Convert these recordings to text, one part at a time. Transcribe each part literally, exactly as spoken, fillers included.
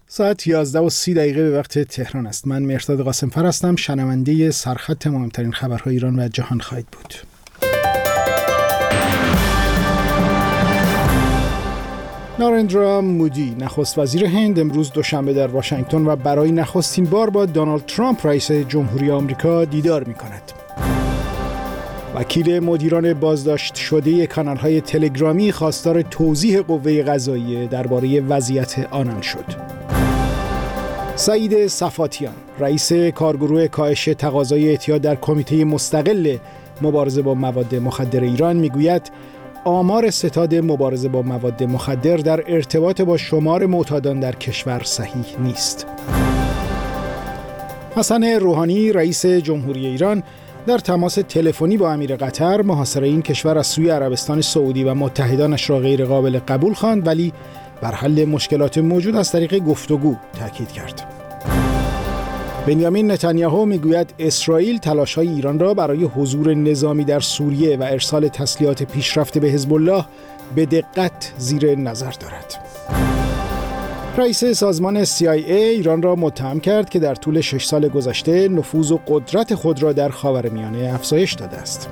ساعت یازده و سی دقیقه به وقت تهران است. من مهرداد قاسم‌فر هستم. شنونده سرخط مهمترین خبرهای ایران و جهان خواهید بود. نارندرا مودی نخست وزیر هند امروز دوشنبه در واشنگتن و برای نخستین بار با دونالد ترامپ رئیس جمهوری آمریکا دیدار می‌کند. وکیل مدیران بازداشت شده کانال‌های تلگرامی خواستار توضیح قوه قضاییه درباره وضعیت آنان شد. سعید صفاتیان رئیس کارگروه کاهش تقاضای اعتیاد در کمیته مستقل مبارزه با مواد مخدر ایران میگوید آمار ستاد مبارزه با مواد مخدر در ارتباط با شمار معتادان در کشور صحیح نیست. حسن روحانی رئیس جمهوری ایران در تماس تلفنی با امیر قطر محاصره این کشور از سوی عربستان سعودی و متحدانش را غیر قابل قبول خواند، ولی بر حل مشکلات موجود از طریق گفتگو تاکید کرد. بنیامین نتانیاهو میگوید اسرائیل تلاش‌های ایران را برای حضور نظامی در سوریه و ارسال تسلیحات پیشرفته به حزب الله به دقت زیر نظر دارد. رئیس سازمان سی آی ای ایران را متهم کرد که در طول شش سال گذشته نفوذ و قدرت خود را در خاورمیانه افزایش داده است.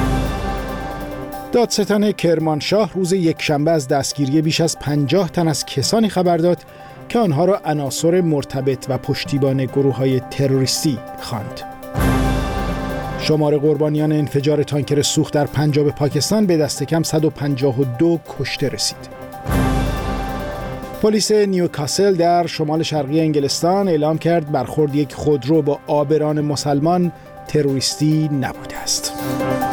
دادستان کرمانشاه روز یکشنبه از دستگیری بیش از پنجاه تن از کسانی خبر داد که آنها را عناصر مرتبط و پشتیبان گروه‌های تروریستی خواند. شمار قربانیان انفجار تانکر سوخت در پنجاب پاکستان به دست کم صد و پنجاه و دو کشته رسید. پلیس نیوکاسل در شمال شرقی انگلستان اعلام کرد برخورد یک خودرو با آبران مسلمان تروریستی نبوده است.